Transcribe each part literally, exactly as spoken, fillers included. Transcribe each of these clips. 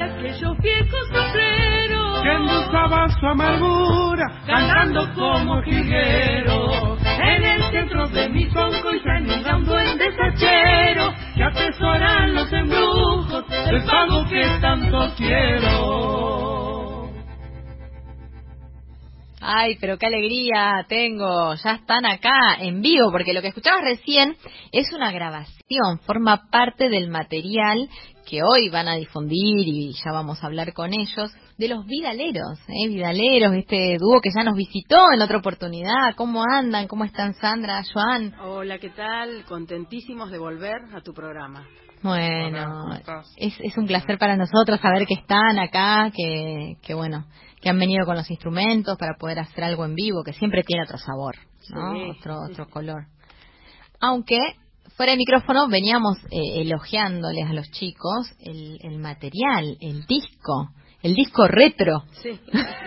aquellos viejos sofreros que endulzaba su amargura, cantando como jilguero. En el centro de mi sonco y se anida un duende sachero que atesoran los embrujos del pago que tanto quiero. Ay, pero qué alegría tengo, ya están acá en vivo, porque lo que escuchabas recién es una grabación, forma parte del material que hoy van a difundir y ya vamos a hablar con ellos, de los Vidaleros, ¿eh? Vidaleros, este dúo que ya nos visitó en otra oportunidad. ¿Cómo andan? ¿Cómo están, Sandra, Joan? Hola, ¿qué tal? Contentísimos de volver a tu programa. Bueno, es, es un placer para nosotros saber que están acá, que, que bueno, que han venido con los instrumentos para poder hacer algo en vivo, que siempre tiene otro sabor, ¿no? Sí, otro, sí. otro color. Aunque fuera de micrófono veníamos eh, elogiándoles a los chicos el, el material, el disco, el disco retro. Sí.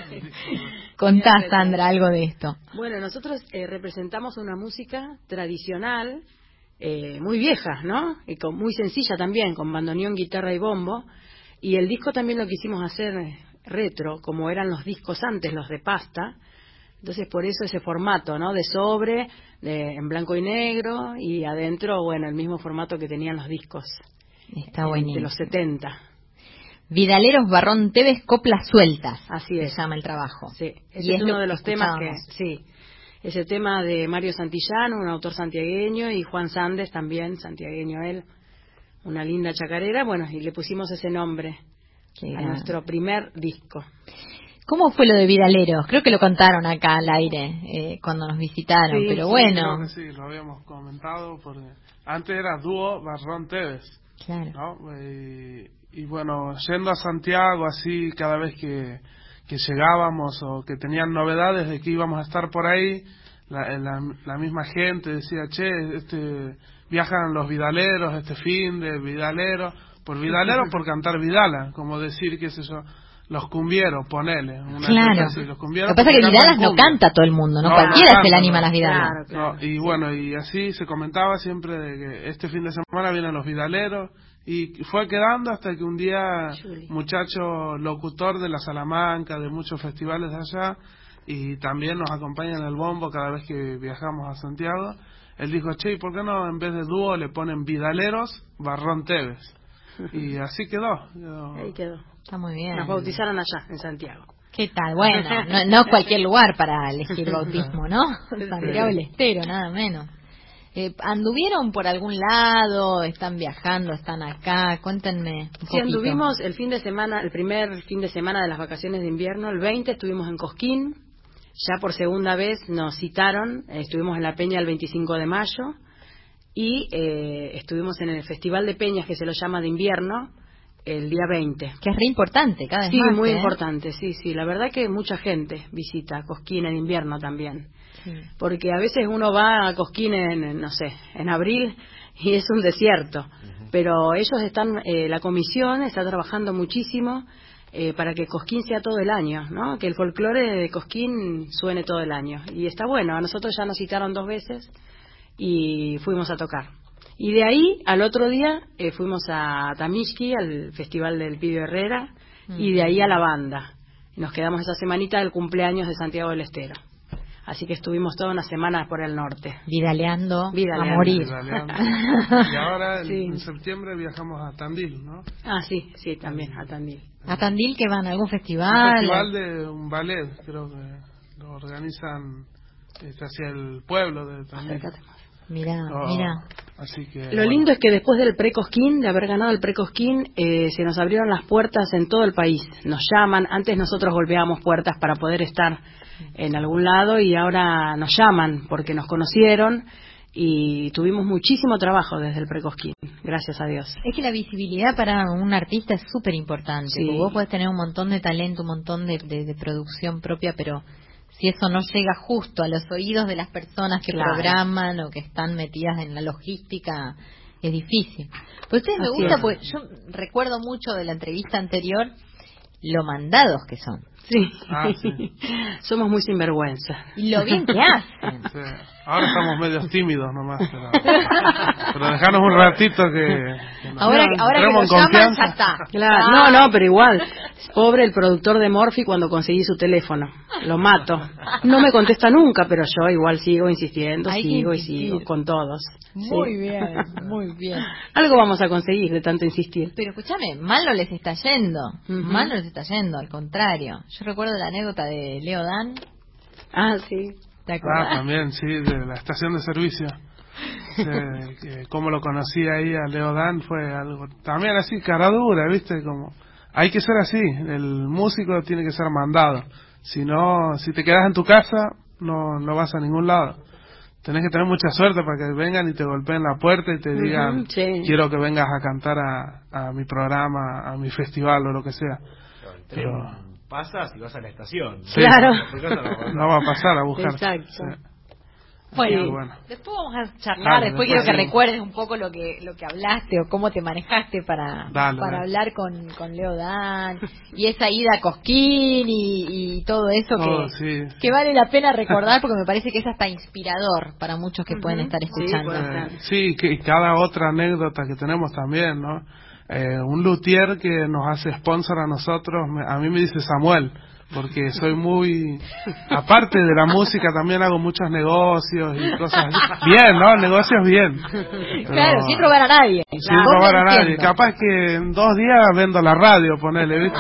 Contá, Sandra, algo de esto. Bueno, nosotros eh, representamos una música tradicional, eh, muy vieja, ¿no? Y con, muy sencilla también, con bandoneón, guitarra y bombo. Y el disco también lo quisimos hacer retro, como eran los discos antes, los de pasta. Entonces, por eso ese formato, ¿no? De sobre, de, en blanco y negro, y adentro, bueno, el mismo formato que tenían los discos. Está eh, buenísimo. de los setenta. Vidaleros Barrón Tevez, Coplas Sueltas. Así es. Se llama el trabajo. Sí, ese y es, es uno de los temas que, escuchábamos. sí, ese tema de Mario Santillán, un autor santiagueño, y Juan Sandes también, santiagueño él, una linda chacarera, bueno, y le pusimos ese nombre Qué a grande. nuestro primer disco. ¿Cómo fue lo de Vidaleros? Creo que lo contaron acá al aire eh, cuando nos visitaron, Sí, pero sí, bueno. Creo que sí, lo habíamos comentado, porque antes era dúo Barrón Tevez, Claro. ¿no? Y, y bueno, yendo a Santiago así, cada vez que, que llegábamos o que tenían novedades de que íbamos a estar por ahí, la, la, la misma gente decía, che, este viajan los Vidaleros, este fin de Vidaleros, por Vidaleros por cantar Vidala, como decir, qué sé yo, los cumbieros, ponele. Una Claro. así, los cumbieros Lo que pasa es que porque Vidalas cantan no cumbia. canta todo el mundo, ¿no? No, Cualquiera no se le canta, anima a no. las Vidalas. Claro, claro. No, y sí. bueno, y así se comentaba siempre de que este fin de semana vienen los Vidaleros, y fue quedando hasta que un día Juli. muchacho locutor de la Salamanca, de muchos festivales de allá, y también nos acompaña en el bombo cada vez que viajamos a Santiago, él dijo, che, ¿y por qué no en vez de dúo le ponen Vidaleros Barrón Tevez? Y así quedó. quedó. Ahí quedó. Está muy bien. Nos bautizaron allá, en Santiago. ¿Qué tal? Bueno, no, no cualquier lugar para elegir bautismo, ¿no? Santiago del Estero, nada menos. Eh, ¿Anduvieron por algún lado? ¿Están viajando? ¿Están acá? Cuéntenme un poquito. Sí, anduvimos el fin de semana, el primer fin de semana de las vacaciones de invierno, el veinte, estuvimos en Cosquín. Ya por segunda vez nos citaron, eh, estuvimos en la Peña el veinticinco de mayo y eh, estuvimos en el Festival de Peñas, que se lo llama de invierno, el día veinte. Que es re importante, cada vez Sí, más. muy ¿eh? importante, sí, sí. La verdad que mucha gente visita Cosquín en invierno también. Sí. Porque a veces uno va a Cosquín en, en, no sé, en abril y es un desierto. Uh-huh. Pero ellos están, eh, la comisión está trabajando muchísimo eh, para que Cosquín sea todo el año, ¿no? Que el folclore de Cosquín suene todo el año. Y está bueno, a nosotros ya nos citaron dos veces y fuimos a tocar. Y de ahí, al otro día, eh, fuimos a Tamishki, al Festival del Pibe Herrera, uh-huh. y de ahí a la banda. Nos quedamos esa semanita del cumpleaños de Santiago del Estero. Así que estuvimos toda una semana por el norte. Vidaleando, Vidaleando. a morir. Vidaleando. Y ahora, en, sí. en septiembre, viajamos a Tandil, ¿no? Ah, sí, sí, también, a Tandil. ¿A Tandil que van? ¿A algún festival? Un festival de un ballet, creo que lo organizan este, hacia el pueblo de Tandil. Acércate más. Mirá, oh, mirá. Así que, Lo bueno. lindo es que después del Precosquín, de haber ganado el Precosquín, eh, se nos abrieron las puertas en todo el país. Nos llaman, antes nosotros golpeábamos puertas para poder estar en algún lado y ahora nos llaman porque nos conocieron y tuvimos muchísimo trabajo desde el Precosquín, gracias a Dios. Es que la visibilidad para un artista es súper importante. Sí. Vos podés tener un montón de talento, un montón de, de, de producción propia, pero si eso no llega justo a los oídos de las personas que claro. programan o que están metidas en la logística, es difícil. Pues ustedes me gusta, porque yo recuerdo mucho de la entrevista anterior lo mandados que son. Sí. Ah, sí. Somos muy sinvergüenza. Y lo bien que hacen. Sí. Ahora estamos medios tímidos nomás, pero, pero dejanos un ratito que, que nos, Ahora, nos ahora que entremos lo en llaman, confianza. ya está. Claro. Ah. No, no, pero igual. Pobre el productor de Morphy cuando conseguí su teléfono. Lo mato. No me contesta nunca, pero yo igual sigo insistiendo, Hay que sigo y insistir. sigo con todos. Muy Sí. bien, muy bien. Algo vamos a conseguir de tanto insistir. Pero escúchame, mal no les está yendo. Ujú. Mal no les está yendo, al contrario. Yo recuerdo la anécdota de Leo Dan. Ah, sí. ¿Te Ah, acuerdas? también, sí, de la estación de servicio. Sí, que como lo conocí ahí a Leo Dan fue algo también así, cara dura, ¿viste? Como hay que ser así, el músico tiene que ser mandado. Si no, si te quedas en tu casa, no no vas a ningún lado. Tenés que tener mucha suerte para que vengan y te golpeen la puerta y te Ujú, digan, sí. quiero que vengas a cantar a, a mi programa, a mi festival o lo que sea. Claro, el tren Pero pasas y vas a la estación. Sí. Claro. Tu casa no va a pasar. no va a pasar a buscar. Exacto. Sí. Bueno, Sí, bueno. después vamos a charlar, Dale, después después quiero que sí. recuerdes un poco lo que lo que hablaste o cómo te manejaste para, Dale, para dale. hablar con, con Leo Dan y esa ida a Cosquín y, y todo eso Oh, que, sí. que vale la pena recordar porque me parece que es hasta inspirador para muchos que pueden Ujú. estar Sí, escuchando. puede Eh, ser. sí, que y cada otra anécdota que tenemos también, ¿no? Eh, un luthier que nos hace sponsor a nosotros, me- a mí me dice Samuel, porque soy muy, aparte de la música también hago muchos negocios y cosas bien, ¿no? Negocios bien. Pero- Claro, sin robar a nadie. sin Vos robar me a nadie. entiendo. Capaz que en dos días vendo la radio, ponele, ¿viste?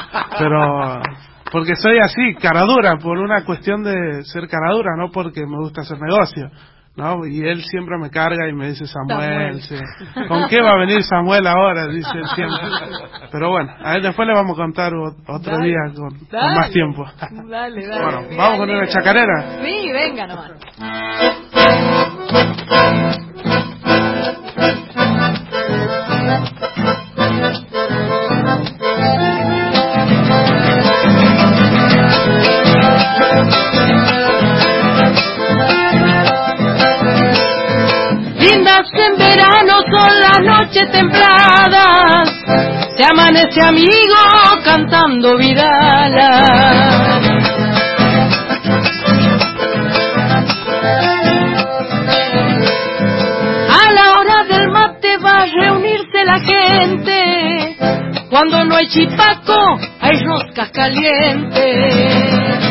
Pero porque soy así, caradura, por una cuestión de ser caradura, no porque me gusta hacer negocio, ¿no? Y él siempre me carga y me dice Samuel, Samuel. sí. ¿Con qué va a venir Samuel ahora? Dice él siempre. Pero bueno, a él después le vamos a contar o- otro Dale. día con, con Dale. más tiempo. Dale, dale. Bueno, vamos con una chacarera. Sí, venga nomás. Lindas en verano son las noches templadas, se amanece amigo cantando vidalas. A la hora del mate va a reunirse la gente, cuando no hay chipaco hay roscas calientes.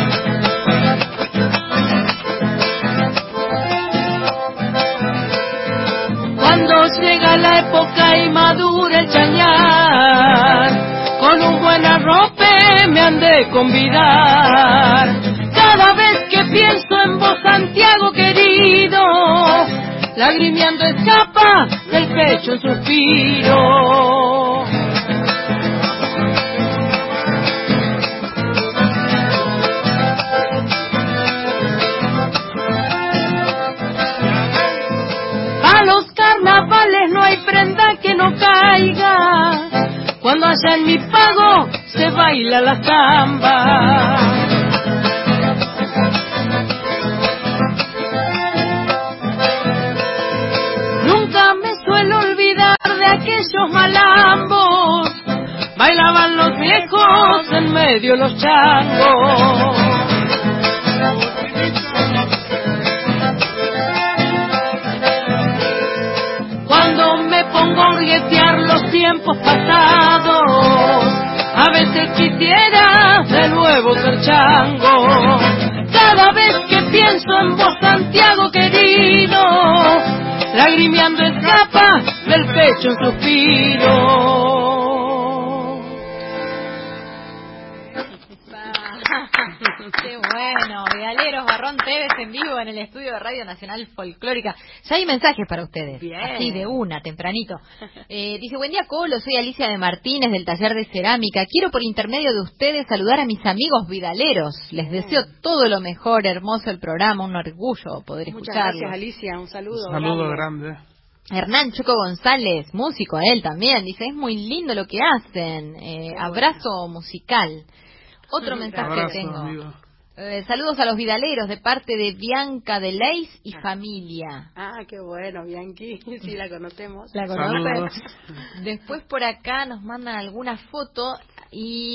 Cuando llega la época y madura el chañar, con un buen arrope me han de convidar. Cada vez que pienso en vos, Santiago querido, lagrimeando escapa del pecho un suspiro. A los carnavales no hay prenda que no caiga, cuando allá en mi pago se baila la samba. Nunca me suelo olvidar de aquellos malambos, bailaban los viejos en medio los changos. Cuando me pongo a orguetear los tiempos pasados, a veces quisiera de nuevo ser chango. Cada vez que pienso en vos, Santiago querido, lagrimeando escapa del pecho un suspiro. Qué bueno, Vidaleros Barrón Tevez en vivo en el estudio de Radio Nacional Folclórica. Ya hay mensajes para ustedes, Bien. así de una, tempranito. Eh, dice, buen día Colo, soy Alicia de Martínez del taller de cerámica. Quiero por intermedio de ustedes saludar a mis amigos vidaleros. Les deseo todo lo mejor, hermoso el programa, un orgullo poder Muchas escucharlo. gracias, Alicia. Un saludo. Un saludo grande. grande. Hernán Choco González, músico él también, dice, es muy lindo lo que hacen. Eh, abrazo musical. Otro mensaje Abrazo, tengo. amigo. Eh, saludos a los vidaleros de parte de Bianca de Leis y familia. Ah, qué bueno, Bianchi. Sí, la conocemos. ¿La Saludos. conocen? Después por acá nos mandan alguna foto y es-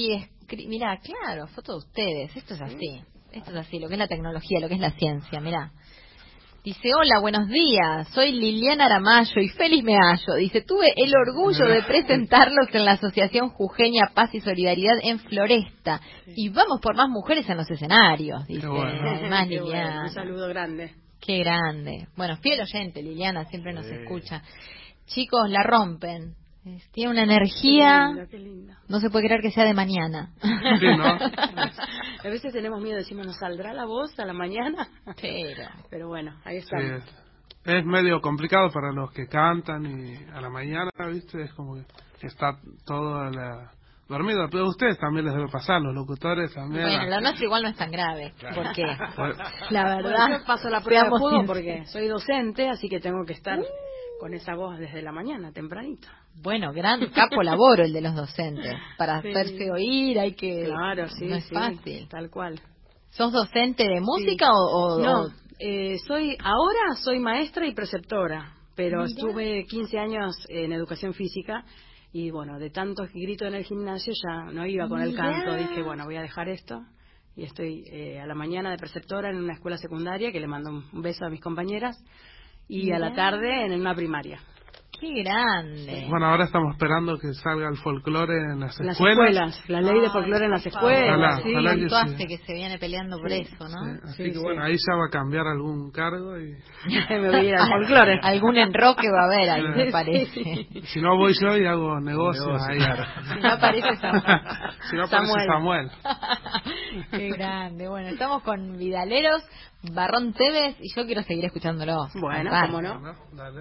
Cri- Mirá, claro, foto de ustedes. Esto es así. Esto es así, lo que es la tecnología, lo que es la ciencia, mirá. Dice, hola, buenos días, soy Liliana Aramayo y feliz me hallo. Dice, tuve el orgullo de presentarlos en la Asociación Jujeña Paz y Solidaridad en Floresta. Y vamos por más mujeres en los escenarios, dice. Bueno. Además, Qué Liliana. bueno, un saludo grande. Qué grande. Bueno, fiel oyente, Liliana, siempre nos Sí. escucha. Chicos, la rompen. Es- Tiene una energía, Qué lindo, qué lindo. no se puede creer que sea de mañana. Sí, ¿no? A veces tenemos miedo, decimos, ¿nos saldrá la voz a la mañana? Pero... Pero bueno, ahí Sí, estamos. es, es medio complicado para los que cantan y a la mañana, ¿viste? Es como que está todo la, dormido. Pero a ustedes también les debe pasar, los locutores también. Bueno, la nuestra igual no es tan grave, Claro. porque Bueno, la Bueno, verdad, yo paso la prueba de seamos fuego sinceros. porque soy docente, así que tengo que estar con esa voz desde la mañana, tempranito. Bueno, gran capo laboro el de los docentes. Para Sí. hacerse oír hay que... Claro, sí, no es sí, fácil. tal cual. ¿Sos docente de música Sí. o, o- No, o- eh, soy ahora soy maestra y preceptora, pero Mirá. estuve quince años en educación física y bueno, de tantos gritos en el gimnasio ya no iba con el Mirá. canto, dije, bueno, voy a dejar esto y estoy eh, a la mañana de preceptora en una escuela secundaria, que le mando un un beso a mis compañeras, y a la Mirá. tarde en una primaria. Qué grande. bueno, ahora estamos esperando que salga el folclore en las En las escuelas. escuelas, la ley de Ay, folclore en las por favor. escuelas. Ojalá, sí. ojalá que ¿Cuánto sí. hace que se viene peleando por Sí. eso, no? Sí, así Sí, que sí. bueno, ahí ya va a cambiar algún cargo y Me voy a ir al folclore. Algún enroque va a haber ahí, me Sí. parece. si no voy yo y hago negocios negocio, ahí. claro. Si no aparece Samuel. si no aparece Samuel. Qué grande. Bueno, estamos con Vidaleros, Barrón Tevez y yo quiero seguir escuchándolo. Bueno, Cantar. cómo no. Bueno, dale.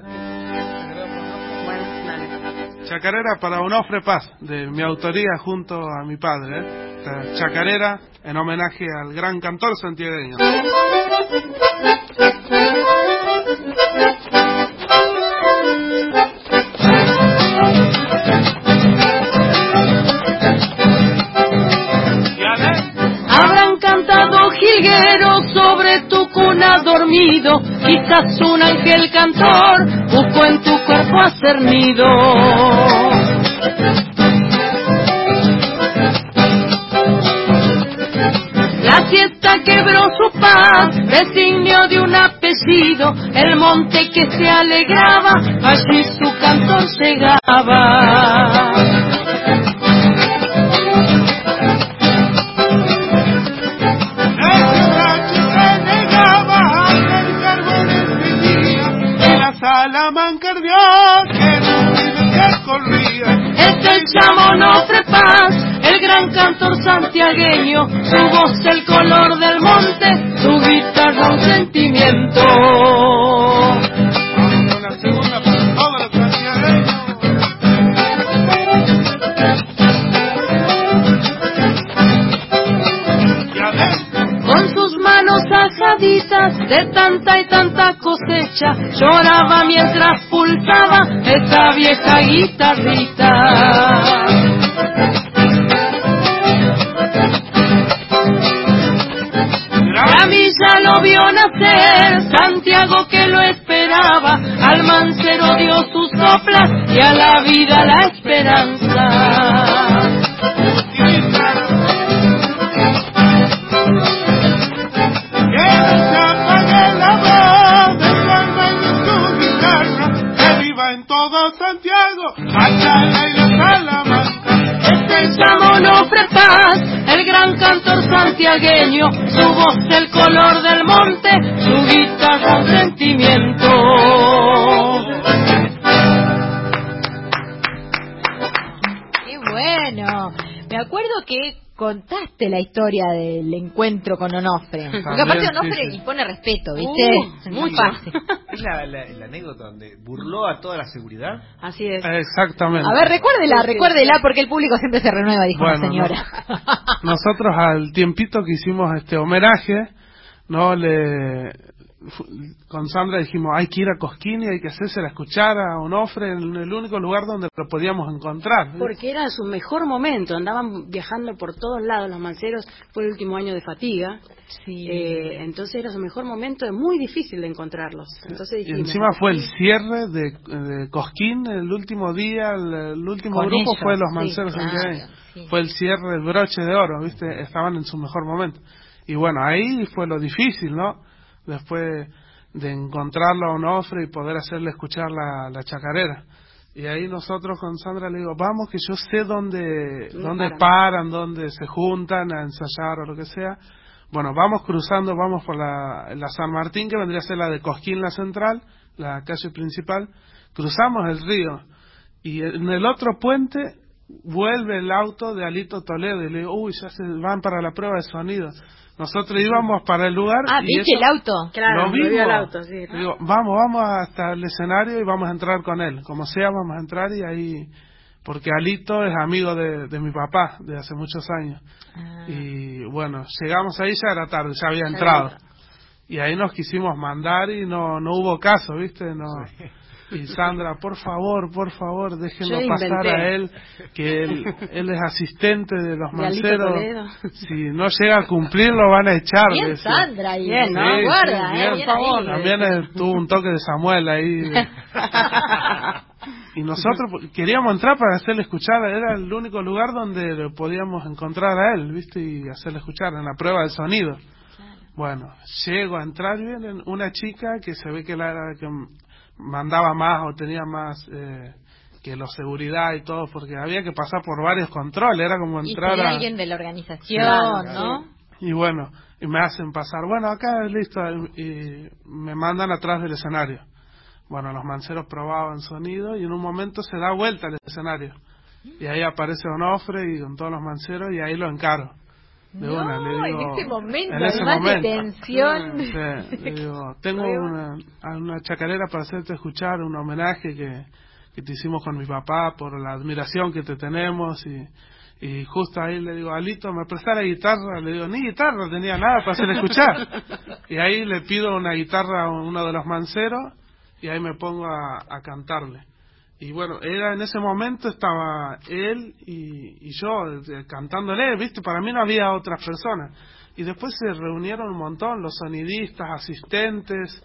Bueno, dale. Chacarera para Onofre Paz, de mi autoría junto a mi padre. ¿eh? Esta chacarera en homenaje al gran cantor santiagueño. Habrán cantado jilgueros sobre tu cuna dormido, quizás un ángel cantor buscó en tu cuerpo hacer nido. La siesta quebró su paz, designio de un apellido, el monte que se alegraba, allí su cantor llegaba. Salamanca ardió, que no corría. Es el chamo Onofre Paz, el gran cantor santiagueño, su voz el color del monte, su guitarra un sentimiento. Una segunda para todos los santiagueños. Ya ves. Con sus manos ajaditas de tanta y tanta cosecha, lloraba mientras pulsaba esa vieja guitarrita. Gramilla lo vio nacer, Santiago que lo esperaba, al mancero dio sus soplas y a la vida la esperanza. Que no se apague la voz de su alma y de su guitarra, que viva en todo Santiago, Machala y la Salamanca. Este chamo Onofre Paz, el gran cantor santiagueño, su voz el color del monte, su guitarra un sentimiento. Qué bueno. Me acuerdo que contaste la historia del encuentro con Onofre. Porque También, aparte Onofre sí, sí. impone respeto, ¿viste? Uh, Muy mucho. fácil. Es la, la, la anécdota donde burló a toda la seguridad. Así es. Exactamente. A ver, recuérdela, Sí, sí, recuérdela, sí. porque el público siempre se renueva, dijo Bueno, la señora. no- nosotros al tiempito que hicimos este homenaje, no le fu- con Sandra dijimos hay que ir a Cosquín y hay que hacérsela escuchar a Onofre en el único lugar donde lo podíamos encontrar. Porque era su mejor momento, andaban viajando por todos lados los manceros, fue el último año de fatiga, Sí. eh, entonces era su mejor momento, es muy difícil de encontrarlos. Entonces Y dijimos, encima fue el cierre de, de Cosquín, el último día, el, el último Con grupo ellos, fue los sí, Manceros claro. santiagueños. sí. fue el cierre, el broche de oro, ¿viste? Estaban en su mejor momento. Y bueno, ahí fue lo difícil, ¿no? Después de encontrarlo a Onofre y poder hacerle escuchar la, la chacarera. Y ahí nosotros con Sandra le digo, vamos que yo sé dónde, dónde paran. paran, dónde se juntan a ensayar o lo que sea. Bueno, vamos cruzando, vamos por la, la San Martín, que vendría a ser la de Cosquín, la central, la calle principal. Cruzamos el río y en el otro puente vuelve el auto de Alito Toledo y le digo, uy, ya se van para la prueba de sonido. Nosotros íbamos para el lugar. Ah, y ¿viste eso, el auto? Claro, lo vimos. vio el auto, sí. Le digo, vamos, vamos hasta el escenario y vamos a entrar con él. Como sea, vamos a entrar y ahí... Porque Alito es amigo de, de mi papá de hace muchos años. Ah. Y bueno, llegamos ahí, ya era tarde, ya había entrado. Y ahí nos quisimos mandar y no no hubo caso, ¿viste? No. Sí. Y Sandra, por favor, por favor, déjenlo pasar a él, que él, él es asistente de los Manceros. Si no llega a cumplir, lo van a echar. Bien, decía. Sandra, y bien, sí, ¿no? Sí, Guarda, sí, eh, bien, bien por favor. ahí. También eh, tuvo un toque de Samuel ahí. Y nosotros queríamos entrar para hacerle escuchar, era el único lugar donde lo podíamos encontrar a él, ¿viste? Y hacerle escuchar en la prueba de sonido. Bueno, llego a entrar y viene una chica que se ve que la era que mandaba más o tenía más eh, que los seguridad y todo, porque había que pasar por varios controles, era como entrar y a... alguien de la organización, sí, ¿no? Y bueno, y me hacen pasar, bueno, acá listo, y me mandan atrás del escenario. Bueno, los manceros probaban sonido y en un momento se da vuelta el escenario. Y ahí aparece Onofre y con todos los manceros y ahí lo encaro. De no, una, le digo, en ese momento, en ese más momento, de tensión. Sí, le digo, tengo una, una chacarera para hacerte escuchar, un homenaje que, que te hicimos con mi papá por la admiración que te tenemos y, y justo ahí le digo, Alito, ¿me prestás la guitarra? Le digo, ni guitarra, tenía nada para hacerle escuchar. Y ahí le pido una guitarra a uno de los manceros y ahí me pongo a, a cantarle. Y bueno, era en ese momento estaba él y, y yo eh, cantándole, ¿viste? Para mí no había otras personas. Y después se reunieron un montón, los sonidistas, asistentes,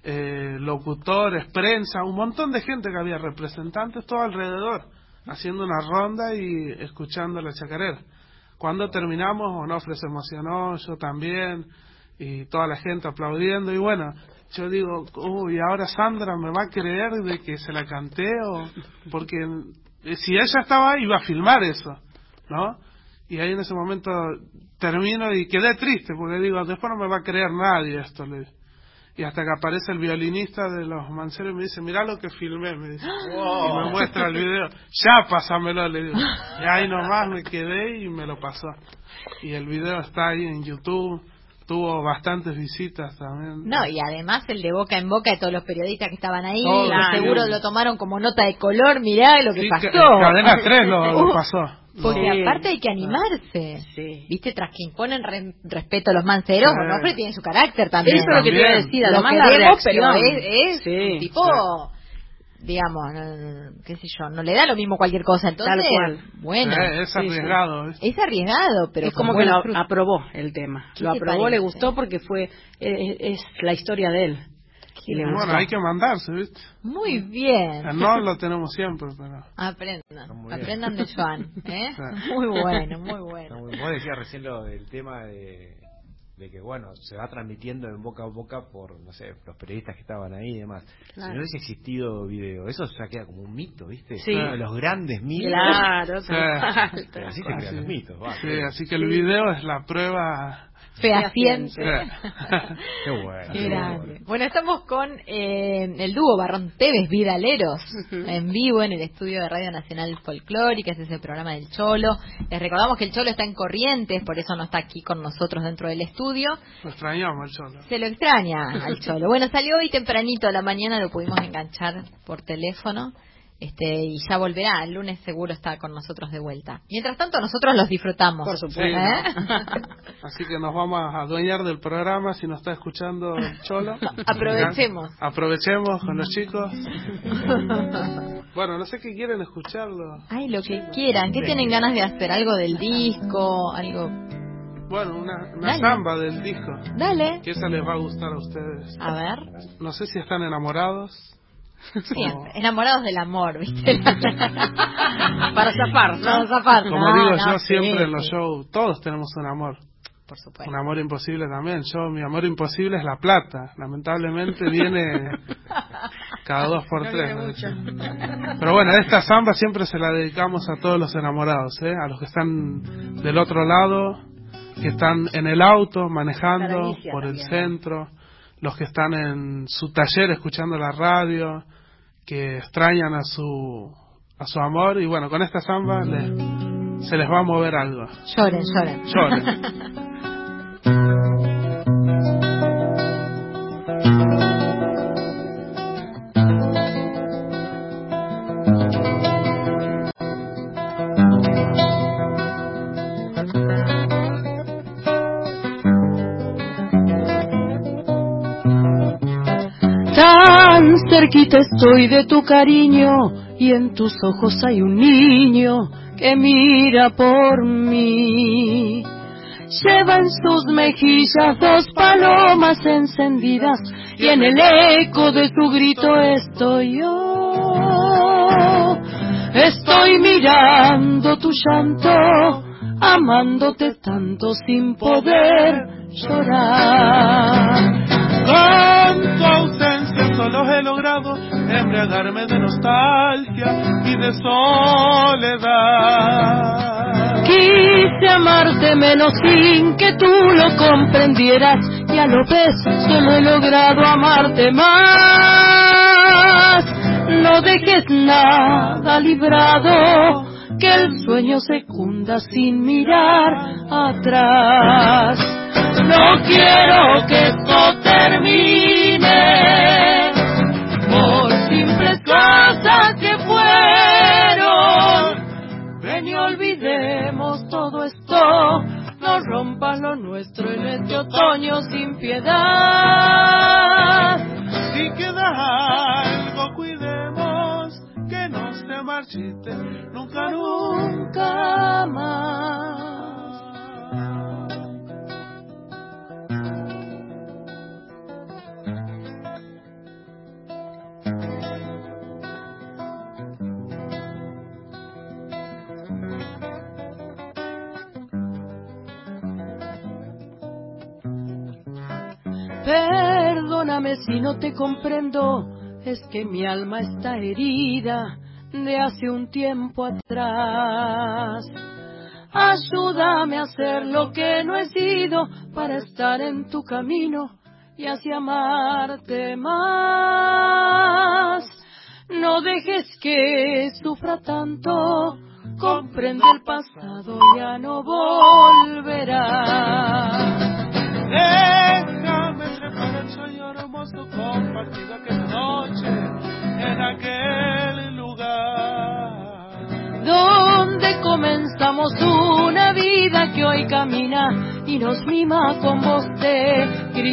eh, locutores, prensa, un montón de gente que había, representantes, todo alrededor, haciendo una ronda y escuchando la chacarera. Cuando terminamos, Onofre se emocionó, yo también, y toda la gente aplaudiendo, y bueno... Yo digo, uy, ahora Sandra me va a creer de que se la canté o... Porque si ella estaba ahí, iba a filmar eso, ¿no? Y ahí en ese momento termino y quedé triste, porque digo, después no me va a creer nadie esto. Le... Y hasta que aparece el violinista de los Manceros y me dice, mirá lo que filmé, me dice. Wow. Y me muestra el video, ya pásamelo, le digo. Y ahí nomás me quedé y me lo pasó. Y el video está ahí en YouTube. Tuvo bastantes visitas también. No, y además el de boca en boca de todos los periodistas que estaban ahí, Todo, seguro sí. Lo tomaron como nota de color, mirá lo que sí, pasó. Cadena tres lo, lo pasó. Porque no. aparte hay que animarse. Sí. Viste, tras que imponen re, respeto a los manceros, sí. Onofre tiene su carácter también. Eso es lo que te iba a decir, lo además queremos, la pero es, es sí, un tipo... Sí. Digamos, no, qué sé yo, no le da lo mismo cualquier cosa, entonces, tal cual. Bueno, sí, es arriesgado. Sí, sí. Es arriesgado, pero es como que lo fruto. aprobó el tema, lo aprobó, parece? Le gustó porque fue es, es la historia de él. Y le bueno, hay que mandarse, ¿viste? Muy bien. No lo tenemos siempre, pero... Aprendan, aprendan de Joan, ¿eh? Sí. Muy bueno, muy bueno. Muy, vos decías recién lo del tema de... de que bueno, se va transmitiendo en boca a boca por, no sé, los periodistas que estaban ahí y demás. Claro. Si no hubiese existido video, eso ya queda como un mito, ¿viste? Sí. Uno de los grandes mitos. Claro, sí. Pero así se crean los mitos. Va, sí, sí, así que el video es la prueba... fehaciente. Sí. Qué bueno. Qué grande. Bueno. bueno, estamos con eh, el dúo Barrón Tevez, Vidaleros, uh-huh. en vivo en el estudio de Radio Nacional Folclórica, es ese programa del Cholo. Les recordamos que el Cholo está en Corrientes, por eso no está aquí con nosotros dentro del estudio. Lo extrañamos al Cholo. Se lo extraña al Cholo. Bueno, salió hoy tempranito a la mañana, lo pudimos enganchar por teléfono. Este, y ya volverá, el lunes seguro está con nosotros de vuelta. Mientras tanto, nosotros los disfrutamos. Por supuesto. ¿Eh? Así que nos vamos a adueñar del programa si nos está escuchando el Cholo. Aprovechemos. Aprovechemos con los chicos. Bueno, no sé qué quieren escucharlo. Ay, lo que quieran. ¿Qué tienen ganas de hacer? ¿Algo del disco? ¿Algo? Bueno, una, una samba del disco. Dale. Que esa les va a gustar a ustedes. A ver. No sé si están enamorados. Siempre, o... enamorados del amor, ¿viste? Para zafar, ¿no? Para zafar. Como no, digo no, yo sí, siempre en los sí. shows, todos tenemos un amor. Por supuesto. Un amor imposible también. Yo, mi amor imposible es la plata. Lamentablemente viene cada dos por no tres. viene mucho. Pero bueno, esta samba siempre se la dedicamos a todos los enamorados, ¿eh? A los que están del otro lado, que están en el auto manejando por el también, centro, los que están en su taller escuchando la radio, que extrañan a su a su amor, y bueno, con esta samba les, se les va a mover algo. Lloren, lloren. Lloren. Tan cerquita estoy de tu cariño y en tus ojos hay un niño que mira por mí. Lleva en sus mejillas dos palomas encendidas y en el eco de su grito estoy yo. Estoy mirando tu llanto, amándote tanto sin poder llorar. Con tu ausencia solo he logrado embriagarme de nostalgia y de soledad. Quise amarte menos sin que tú lo comprendieras, y a lo ves solo he logrado amarte más. No dejes nada librado, que el sueño se cunda sin mirar atrás. No quiero que esto termine por simples cosas que fueron. Ven y olvidemos todo esto, no rompan lo nuestro en este otoño sin piedad. Si queda algo, cuidemos que no se marchite nunca, nunca más. Perdóname si no te comprendo, es que mi alma está herida de hace un tiempo atrás. Ayúdame a hacer lo que no he sido para estar en tu camino y así amarte más. No dejes que sufra tanto, comprende el pasado, ya no volverá. Déjame trepar el sueño hermoso compartido aquella noche en aquel lugar donde comenzamos una vida que hoy camina y nos mima con voz de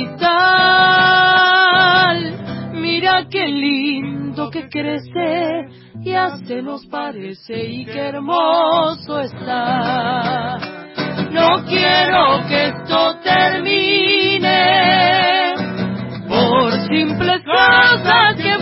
cristal. Mira qué lindo que crece y hasta nos parece, y qué hermoso está. No quiero que esto termine por simples cosas que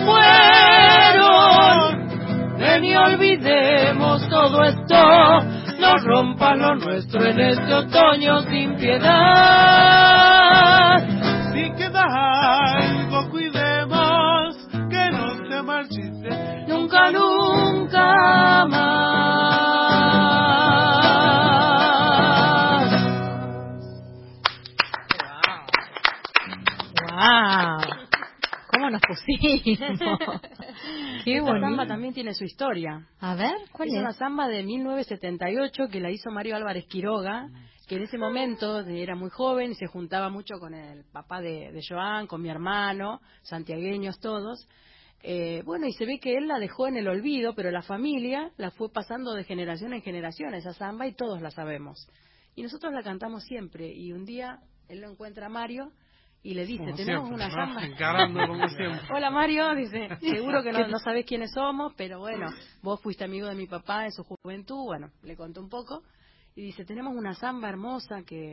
fueron. Ven y olvidemos todo esto, no rompa lo nuestro en este otoño sin piedad. Si queda algo, cuidemos que no se marchite nunca, nunca más. ¡Wow! ¿Cómo nos pusimos? Qué Esta bonito. samba también tiene su historia. A ver, ¿cuál es? es? Es una samba de mil novecientos setenta y ocho que la hizo Mario Álvarez Quiroga, que en ese momento era muy joven y se juntaba mucho con el papá de, de Joan, con mi hermano, santiagueños todos. Eh, bueno, y se ve que él la dejó en el olvido, pero la familia la fue pasando de generación en generación, esa samba, y todos la sabemos. Y nosotros la cantamos siempre, y un día él lo encuentra a Mario y le dice, como tenemos siempre, una ¿no? samba. Encarando como siempre. Hola Mario, dice, seguro que no, no sabés quiénes somos, pero bueno, vos fuiste amigo de mi papá en su juventud, bueno, le contó un poco, y dice, tenemos una samba hermosa que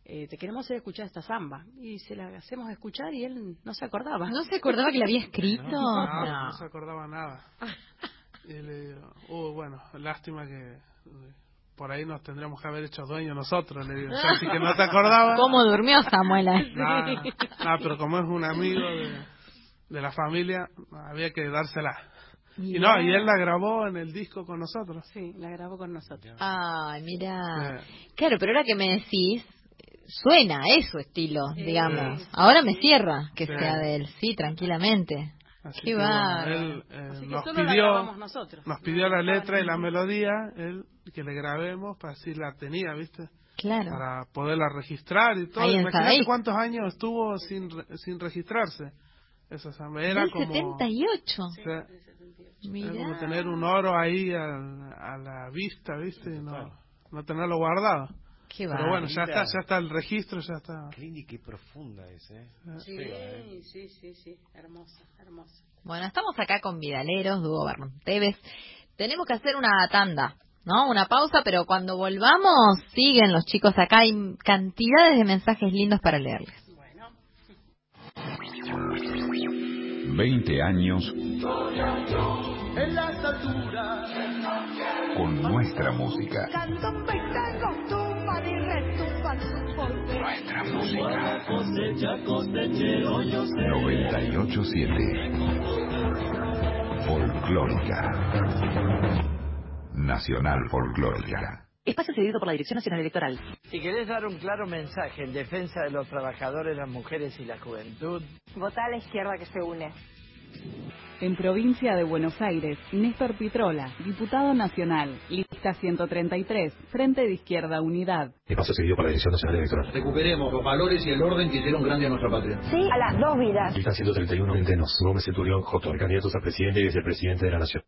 eh, te queremos hacer escuchar esta samba. Y se la hacemos escuchar y él no se acordaba. ¿No se acordaba que la había escrito? No, no, No. no se acordaba nada. Y le digo, uh, bueno, lástima que uh, por ahí nos tendríamos que haber hecho dueños nosotros, le digo. O sea, así que no te acordabas. ¿Cómo durmió Samuela? Nada, nada, pero como es un amigo de, de la familia, había que dársela. Y no, y él la grabó en el disco con nosotros. Sí, la grabó con nosotros. Ay, mira. Sí. Claro, pero ahora que me decís, suena, es su estilo, Sí, digamos. sí, Ahora sí. me cierra que Sí. sea de él, sí, tranquilamente. Así Qué que, bueno, bárbaro. él eh, Así que nos solo la pidió, grabamos nosotros. nos pidió No, la no letra y la estaba melodía, él que le grabemos para así la tenía, ¿viste? Claro. Para poderla registrar y todo. Ahí en Imagínate Sadaic. cuántos años estuvo sin re- sin registrarse. Esa samba era Del como setenta y ocho. o sea, Mirá. era como tener un oro ahí a, a la vista, ¿viste? Y no no tenerlo guardado. Qué Pero bueno, bárbaro. ya está, ya está el registro, ya está. Qué linda y qué profunda es, ¿eh? Sí, Feo, ¿eh? sí, sí, sí, hermosa, hermosa. Bueno, estamos acá con Vidaleros, Dúo Barnum Tevez. Tenemos que hacer una tanda, ¿no? Una pausa, pero cuando volvamos, siguen los chicos acá. Hay cantidades de mensajes lindos para leerles. Bueno. veinte años con nuestra música. Nuestra música. noventa y ocho siete Folclórica. Nacional Folclórica. Espacio cedido por la Dirección Nacional Electoral. Si querés dar un claro mensaje en defensa de los trabajadores, las mujeres y la juventud, votá a la izquierda que se une. En provincia de Buenos Aires, Néstor Pitrola, diputado nacional, lista ciento treinta y tres, Frente de Izquierda Unidad. Espacio cedido por la Dirección Nacional Electoral. Recuperemos los valores y el orden que hicieron grande a nuestra patria. Sí, a las dos vidas. Lista ciento treinta y uno, Centenos, Gómez Centurión, Jotor, candidatos a presidente y vicepresidente de la Nación.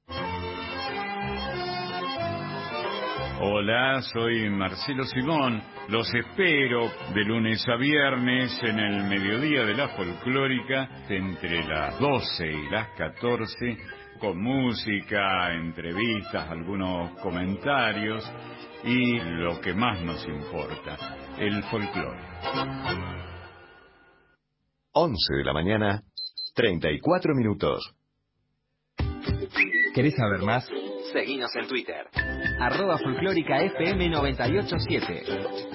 Hola, soy Marcelo Simón. Los espero de lunes a viernes en el mediodía de la folclórica, entre las doce y las catorce, con música, entrevistas, algunos comentarios y lo que más nos importa, el folclore. once de la mañana, treinta y cuatro minutos. ¿Querés saber más? Seguinos en Twitter. Arroba folclórica F M noventa y ocho siete.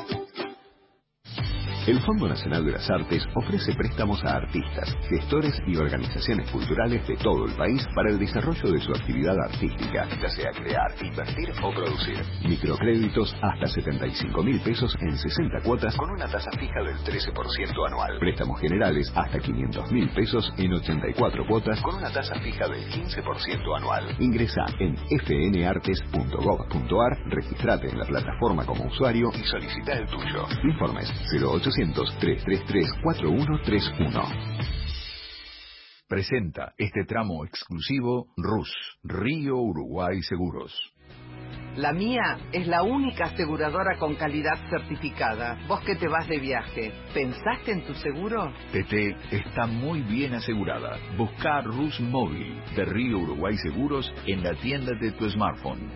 El Fondo Nacional de las Artes ofrece préstamos a artistas, gestores y organizaciones culturales de todo el país para el desarrollo de su actividad artística, ya sea crear, invertir o producir. Microcréditos hasta setenta y cinco mil pesos en sesenta cuotas con una tasa fija del trece por ciento anual. Préstamos generales hasta quinientos mil pesos en ochenta y cuatro cuotas con una tasa fija del quince por ciento anual. Ingresa en f n artes punto gov punto a r, registrate en la plataforma como usuario y solicita el tuyo. Informes cero ochocientos, tres tres tres, cuatro uno tres uno. Presenta este tramo exclusivo R U S, Río Uruguay Seguros. La mía es la única aseguradora con calidad certificada. Vos que te vas de viaje, ¿pensaste en tu seguro? T T está muy bien asegurada. Busca R U S Móvil de Río Uruguay Seguros en la tienda de tu smartphone.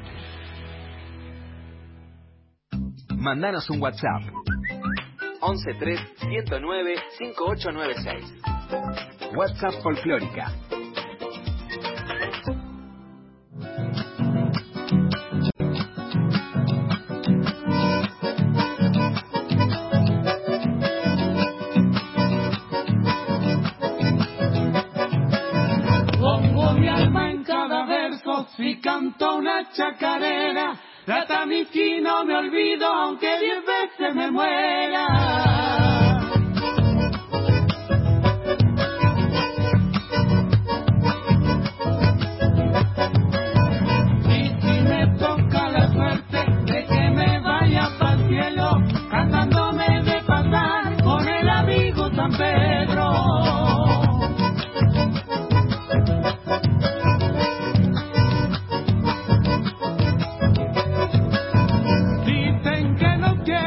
Mandanos un WhatsApp. once tres, ciento nueve, cincuenta y ocho noventa y seis. WhatsApp Folclórica. Pongo mi alma en cada verso si canto una chacarera. Trata mi fin, no me olvido, aunque diez veces me muera. Y si me toca la suerte de que me vaya pa'l cielo, cantándome de pasar con el amigo San Pedro. Dicen que no quiero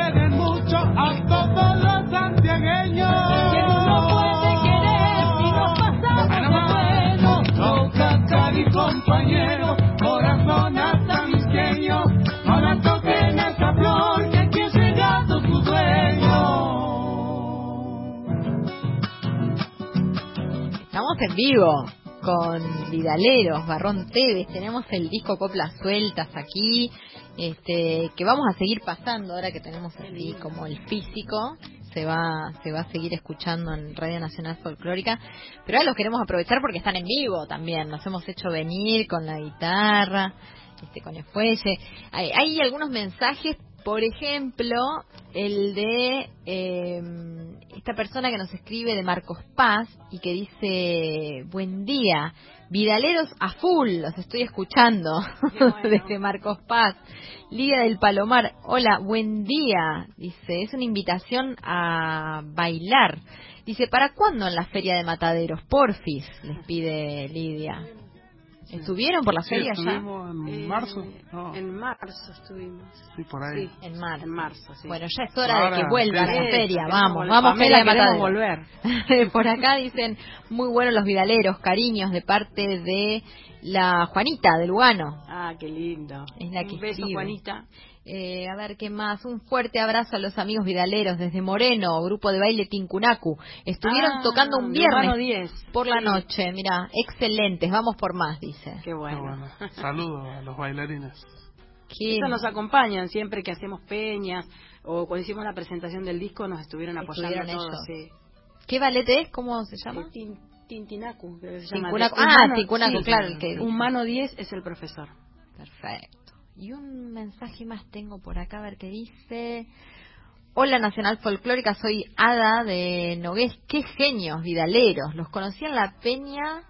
en vivo con Vidaleros, Barrón Tevez. Tenemos el disco Coplas Sueltas aquí, este, que vamos a seguir pasando ahora que tenemos así como el físico. Se va, se va a seguir escuchando en Radio Nacional Folclórica, pero ahora los queremos aprovechar porque están en vivo también. Nos hemos hecho venir con la guitarra, este, con el fuelle. Hay, hay algunos mensajes. Por ejemplo, el de eh, esta persona que nos escribe de Marcos Paz y que dice: buen día, Vidaleros a full, los estoy escuchando. Bueno. Desde Marcos Paz. Lidia del Palomar, hola, buen día. Dice, es una invitación a bailar. Dice, ¿para cuándo en la Feria de Mataderos? Porfis, les pide Lidia. ¿Estuvieron por la sí, feria ya? ¿Estuvimos en Eh, marzo? No. En marzo estuvimos. Sí, por ahí. Sí, en marzo. En marzo, sí. Bueno, ya es hora Ahora, de que vuelvan a la sí, feria. sí, Vamos, sí, vamos, Feria de queremos Mataderos. volver. Por acá dicen, muy buenos los vidaleros, cariños de parte de la Juanita de Lugano. Ah, qué lindo. Es la que Un beso, escribe. Juanita. Eh, a ver, ¿qué más? Un fuerte abrazo a los amigos vidaleros desde Moreno, grupo de baile Tincunacu. Estuvieron Ah, tocando un de viernes Humano diez. por la Sí. noche, mira, excelentes, vamos por más, dice. Qué bueno. Qué bueno. Saludos a los bailarines. ¿Qué? Eso nos acompañan siempre que hacemos peñas o cuando hicimos la presentación del disco nos estuvieron apoyando Estuvieron todos. ellos. Sí. ¿Qué ballet es? ¿Cómo se llama? Tin- Tintinacu, creo que se llama. Tincunacu. De- Ah, Humano- Tincunacu, sí. claro, el que... Humano diez es el profesor. Perfecto. Y un mensaje más tengo por acá, a ver qué dice. Hola Nacional Folclórica, soy Ada de Nogués. Qué genios, vidaleros. Los conocí en la peña...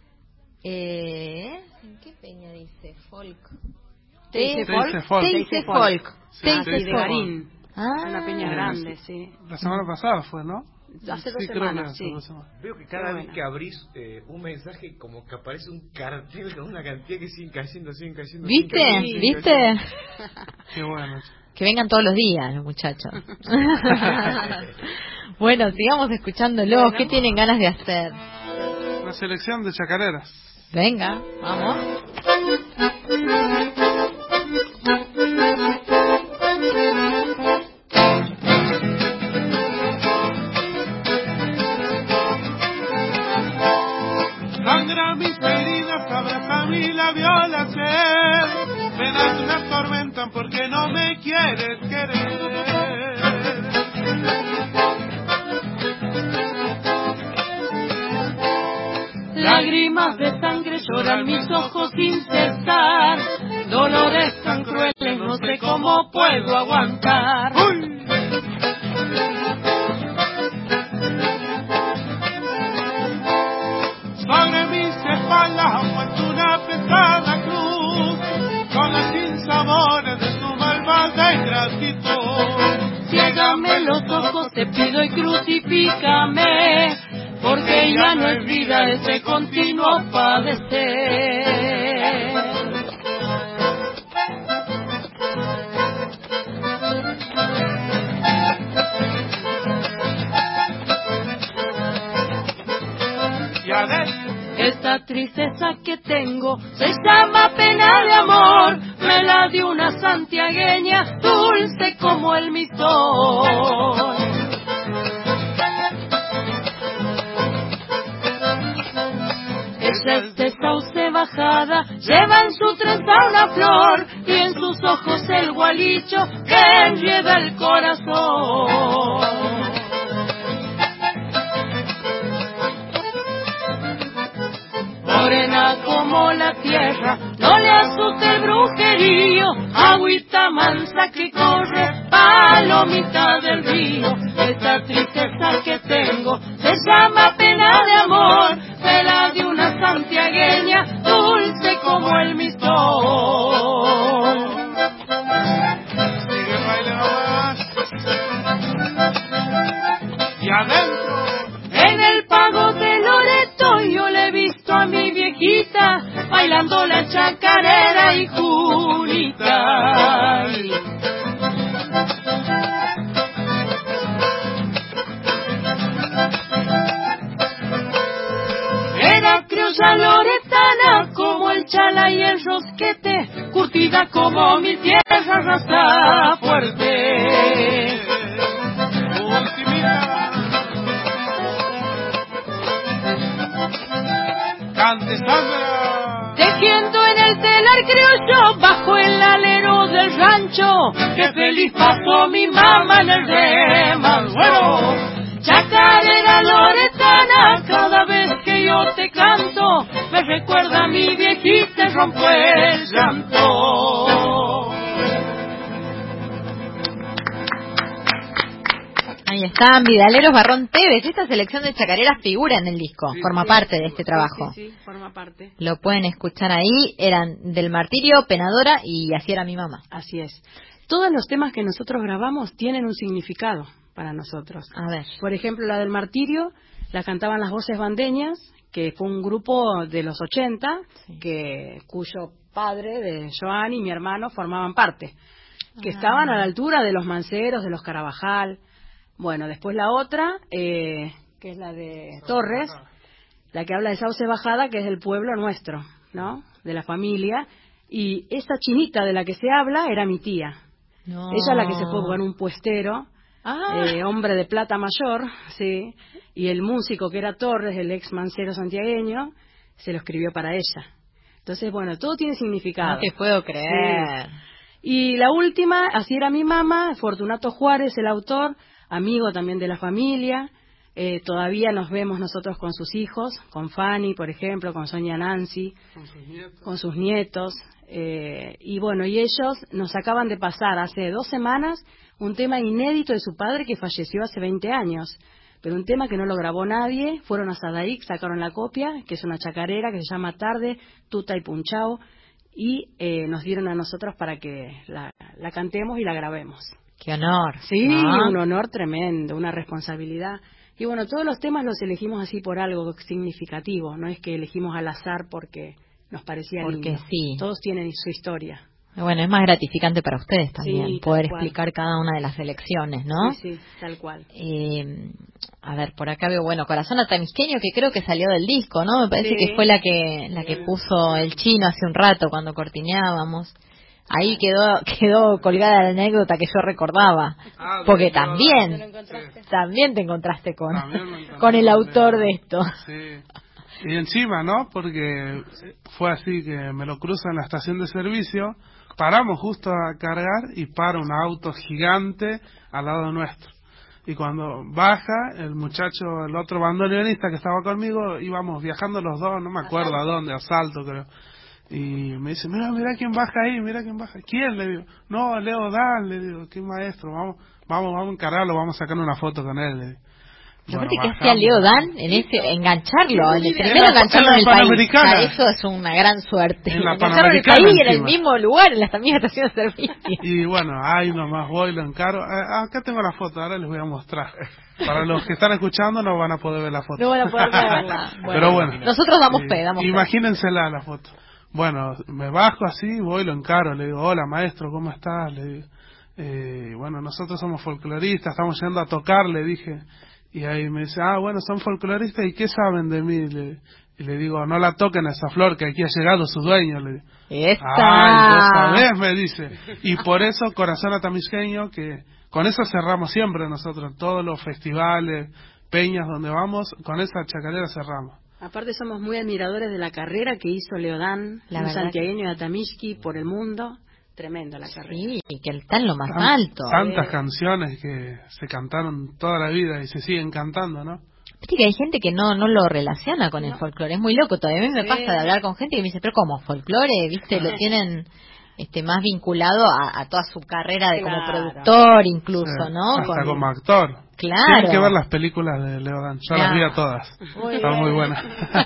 Eh, ¿En qué peña dice? Folk. Te Te dice folk. Te dice folk. Sí, Te te dice dice de folk. Garín. Ah, Es una peña grande, sí. La semana pasada fue, ¿no? Hace dos sí, creo que semanas, hace sí. dos semanas. Veo que Qué cada buena. vez que abrís eh, un mensaje, como que aparece un cartel con una cantidad que siguen cayendo, siguen cayendo. siguen ¿Viste? cayendo, siguen ¿Viste? cayendo. Qué bueno. Que vengan todos los días los muchachos. Bueno, sigamos escuchándolos. Bueno. ¿Qué tienen ganas de hacer? Una selección de chacareras. Venga, vamos. Sangra mis heridas, abraza mi labiola sed. Me das una tormenta porque no me quieres querer. Lágrimas de sangre lloran mis ojos sin cesar. Dolores tan crueles, no sé cómo puedo aguantar. Sobre mis espaldas aguanto una pesada cruz, con los sinsabores de su malvada ingratitud. Ciégame los ojos, te pido y crucifícame, porque ya no es vida ese continuo padecer. Y adentro Esta tristeza que tengo se llama pena de amor, me la dio una santiagueña, dulce como el misón. Ella es de sauce bajada, lleva en su trenza una flor y en sus ojos el gualicho que enrieda el corazón. Morena como la tierra, no le asuste el brujerío, agüita mansa que corre, palomita del río. Esta tristeza que tengo se llama pena de amor, me la de una santiagueña, dulce como el misón. sigue bailando más. Y adentro En el pago de Loreto yo le he visto a mi viejita bailando la chacarera y Julita. Era criolla loretana como el chala y el rosquete, curtida como mi tierra raza fuerte. ultimita. rancho, que feliz pasó mi mamá en el remanso. Chacarera loretana, cada vez que yo te canto, me recuerda a mi viejita y rompo el llanto. Ahí están, Vidaleros Barrón Tevez. Esta selección de chacareras figura en el disco, sí, forma sí, parte de este trabajo. Sí, sí, forma parte. Lo pueden escuchar ahí, eran Del Martirio, Penadora y Así era mi mamá. Así es. Todos los temas que nosotros grabamos tienen un significado para nosotros. A ver. Por ejemplo, la del Martirio la cantaban las Voces Bandeñas, que fue un grupo de los ochenta, sí, que cuyo padre de Joan y mi hermano formaban parte, que ah. estaban a la altura de los Manceros, de los Carabajal. Bueno, después la otra, eh, que es la de Torres, la que habla de Sauce Bajada, que es del pueblo nuestro, ¿no? De la familia. Y esa chinita de la que se habla era mi tía. No. Ella la que se fue con un puestero, ah. eh, hombre de plata mayor, sí. Y el músico que era Torres, el ex mancero santiagueño, se lo escribió para ella. Entonces, bueno, todo tiene significado. No te puedo creer. Sí. Y la última, Así era mi mamá, Fortunato Juárez, el autor, amigo también de la familia, eh, todavía nos vemos nosotros con sus hijos, con Fanny, por ejemplo, con Sonia Nancy, con sus nietos, con sus nietos eh, y bueno, y ellos nos acaban de pasar hace dos semanas un tema inédito de su padre que falleció hace veinte años, pero un tema que no lo grabó nadie. Fueron a Sadaic, sacaron la copia, que es una chacarera que se llama Tarde, Tuta y Punchao, y eh, nos dieron a nosotros para que la, la cantemos y la grabemos. ¡Qué honor! Sí, ¿no? Un honor tremendo, una responsabilidad. Y bueno, todos los temas los elegimos así por algo significativo, no es que elegimos al azar porque nos parecía porque lindo. Sí. Todos tienen su historia. Bueno, es más gratificante para ustedes también, sí, poder cual. explicar cada una de las elecciones, ¿no? Sí, sí, tal cual. Eh, a ver, por acá veo, bueno, Corazón Atamisqueño, que creo que salió del disco, ¿no? Me parece sí. que fue la que la que puso el Chino hace un rato cuando cortineábamos. Ahí quedó quedó colgada la anécdota que yo recordaba, ah, porque yo, también sí. también te encontraste con con el autor de esto. Sí. Y encima, ¿no? Porque fue así que me lo cruza en la estación de servicio, paramos justo a cargar y para un auto gigante al lado nuestro. Y cuando baja, el muchacho, el otro bandoneonista que estaba conmigo, íbamos viajando los dos, no me acuerdo a dónde, a Salto creo. Y me dice, mira, mira quién baja ahí, mira quién baja. ¿Quién? Le digo, no, Leo Dan, le digo, qué maestro, vamos, vamos, vamos a encararlo, vamos a sacar una foto con él. Le digo. Bueno, que hacía Leo Dan en ese, engancharlo, en el primero engancharlo en el país. O sea, eso es una gran suerte. En la engancharlo en el país y en el mismo lugar, en la misma estación de servicio. Y bueno, ahí nomás voy, lo encaro. Acá tengo la foto, ahora les voy a mostrar. Para los que están escuchando no van a poder ver la foto. No van a poder verla. Bueno, pero bueno. Nosotros damos fe, damos fe. Imagínensela la foto. Bueno, me bajo así, voy, lo encaro, le digo, hola maestro, ¿cómo estás? Le digo, eh, bueno, nosotros somos folcloristas, estamos yendo a tocar, le dije. Y ahí me dice, ah, bueno, son folcloristas, ¿y qué saben de mí? Le, y le digo, no la toquen esa flor, que aquí ha llegado su dueño. Le digo, ¡esta! ¡ay, vos sabés! Me dice. Y por eso, Corazón Atamisqueño, que con eso cerramos siempre nosotros, todos los festivales, peñas donde vamos, con esa chacarera cerramos. Aparte somos muy admiradores de la carrera que hizo Leodán, un santiagueño de Atamisqui, por el mundo. Tremendo la carrera. Sí, que está en lo más Tant, alto. Tantas eh. canciones que se cantaron toda la vida y se siguen cantando, ¿no? Viste que hay gente que no no lo relaciona con no. el folclore. Es muy loco. Todavía a mí me sí. pasa de hablar con gente que me dice, pero ¿cómo? ¿Folclore? ¿Viste? Lo tienen este más vinculado a, a toda su carrera de claro. como productor incluso, sí. ¿no? Hasta con... como actor. Claro. Tienen que ver las películas de Leodán. Yo claro. las vi a todas. Muy Están muy buenas.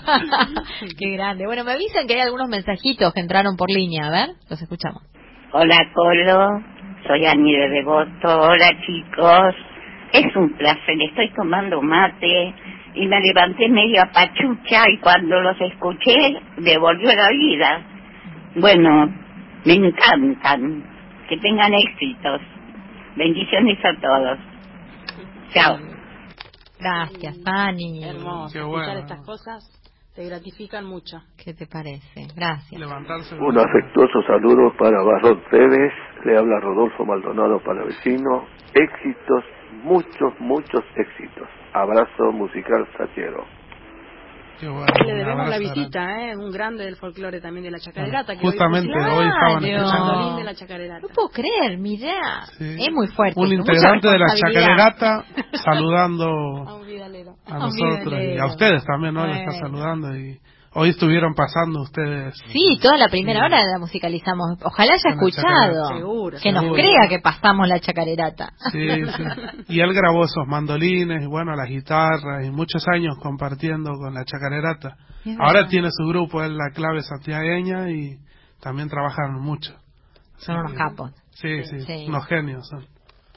Qué grande. Bueno, me avisan que hay algunos mensajitos que entraron por línea. A ver, los escuchamos. Hola Colo, soy Ani de Devoto. Hola chicos, es un placer, estoy tomando mate y me levanté medio apachucha y cuando los escuché me volvió la vida. Bueno, me encantan, que tengan éxitos, bendiciones a todos. Chao. Gracias, Pani. Hermoso, Qué escuchar bueno. estas cosas te gratifican mucho. ¿Qué te parece? Gracias. Levantarse. Un afectuoso saludo para Barrón Tevez, le habla Rodolfo Maldonado Palavecino. Éxitos, muchos, muchos éxitos. Abrazo musical satiero. Qué bueno, le debemos la visita, ¿eh? Un grande del folclore también de la Chacarerata. Bueno, justamente hoy, hoy estaban escuchando. De la Chacarerata. No puedo creer, mirá. Sí. Es muy fuerte. Un integrante de la Chacarerata saludando a, un a nosotros y a ustedes también, ¿no? Bueno. Le está saludando y hoy estuvieron pasando ustedes. Sí, toda la primera sí. hora la musicalizamos. Ojalá haya escuchado. Seguro, que seguro. nos crea que pasamos la Chacarerata. Sí, sí. Y él grabó esos mandolines y bueno, las guitarras y muchos años compartiendo con la Chacarerata. Ahora tiene su grupo, es la Clave Santiagueña y también trabajaron mucho. Son unos capos. Sí, sí, sí, unos genios son.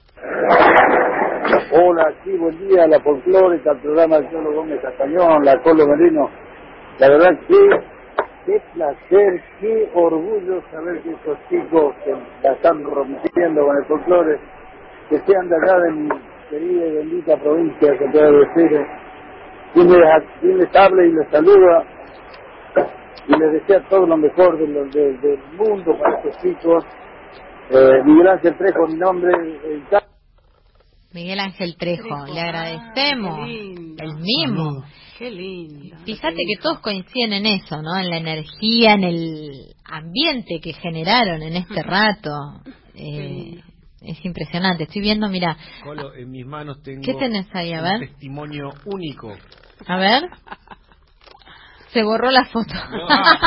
Hola, sí, buen día, la folclórica, el programa del Cholo Gómez Castañón, la Colo Merino. La verdad que qué placer, qué orgullo saber que estos chicos que la están rompiendo con el folclore, que sean de acá de mi querida y bendita provincia, se puede decir. Quien les, quien les hable y les saluda y les desea todo lo mejor de lo, de, del mundo para estos chicos. Eh, Miguel Ángel Trejo, mi nombre. Eh, Miguel Ángel Trejo, Trejo. Le agradecemos. Ah, el mismo. Saludo. Qué lindo. Fíjate que todos coinciden en eso, ¿no? En la energía, en el ambiente que generaron en este rato. Eh, es impresionante. Estoy viendo, mira. Colo, en mis manos tengo. ¿Qué tenés ahí? A ver. Un testimonio único. A ver. Se borró la foto. No.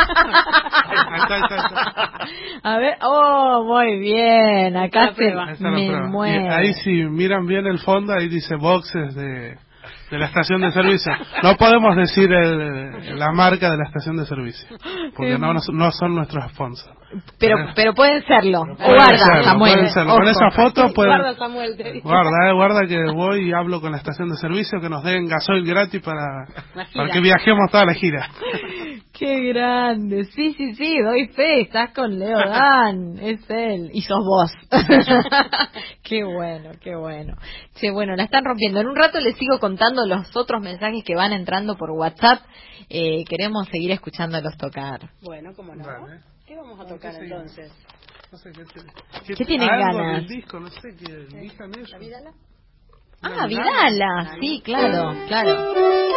A ver, oh, muy bien. Acá se me mueve. Ahí si miran bien el fondo, ahí dice boxes de, de la estación de servicio. No podemos decir el, la marca de la estación de servicio, porque no, no son nuestros sponsors. Pero pero pueden serlo. Pero pueden guarda, serlo, Samuel. Pueden serlo. Con esa foto pueden... Guarda, Samuel. Te guarda, eh, guarda que voy y hablo con la estación de servicio que nos den gasoil gratis para, para que viajemos toda la gira. Qué grande. Sí, sí, sí, doy fe. Estás con Leo Dan. Es él. Y sos vos. Qué bueno, qué bueno. Sí, bueno, la están rompiendo. En un rato les sigo contando los otros mensajes que van entrando por WhatsApp. Eh, queremos seguir escuchándolos tocar. Bueno, cómo no. Vale. ¿Qué vamos a tocar entonces? No sé qué, ¿Qué, ¿Qué tienen ganas? Del disco, no sé qué elijan ellos. ¿La Vidala? Ah, Vidala, sí, claro, claro.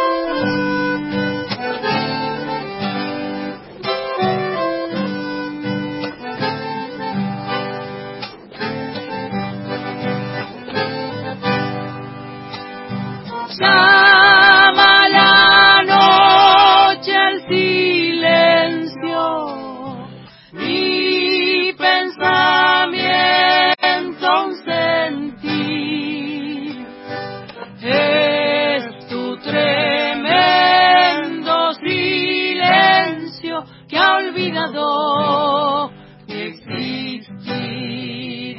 Llama la noche al silencio. Mi pensamiento un sentir es tu tremendo silencio que ha olvidado mi existir.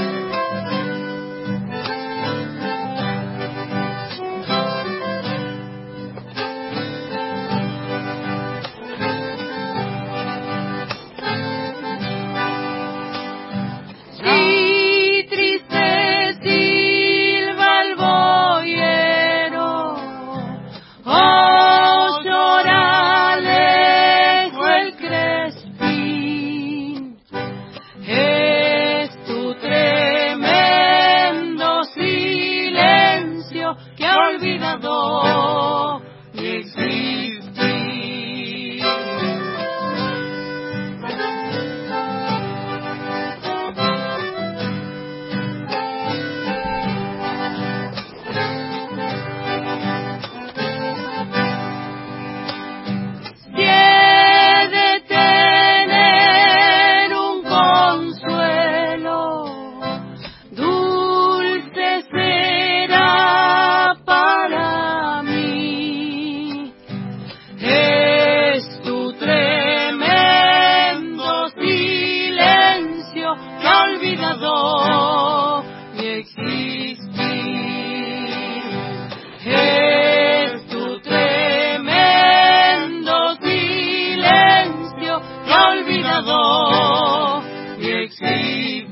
Olvidado mi existir. Si he de tener un consuelo, dulce será para mí. Es tu tremendo silencio que ha olvidado mi existir. Es tu tremendo silencio que ha olvidado mi existir.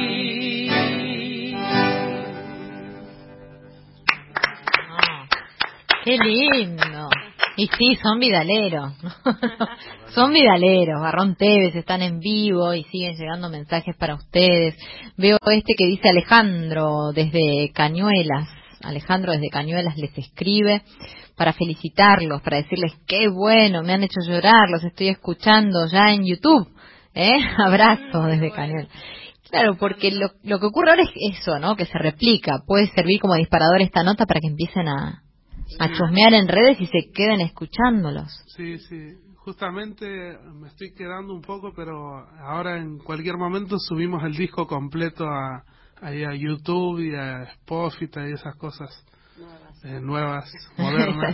Qué lindo. Y sí, son vidaleros. Son vidaleros. Barrón Tevez están en vivo y siguen llegando mensajes para ustedes. Veo este que dice Alejandro desde Cañuelas. Alejandro desde Cañuelas les escribe para felicitarlos, para decirles qué bueno, me han hecho llorar, los estoy escuchando ya en YouTube. ¿Eh? Abrazo desde Cañuelas. Claro, porque lo, lo que ocurre ahora es eso, ¿no? Que se replica. Puede servir como disparador esta nota para que empiecen a, a chusmear en redes y se queden escuchándolos. Sí, sí. Justamente me estoy quedando un poco, pero ahora en cualquier momento subimos el disco completo a, ahí a YouTube y a Spotify y esas cosas nuevas, eh, nuevas modernas.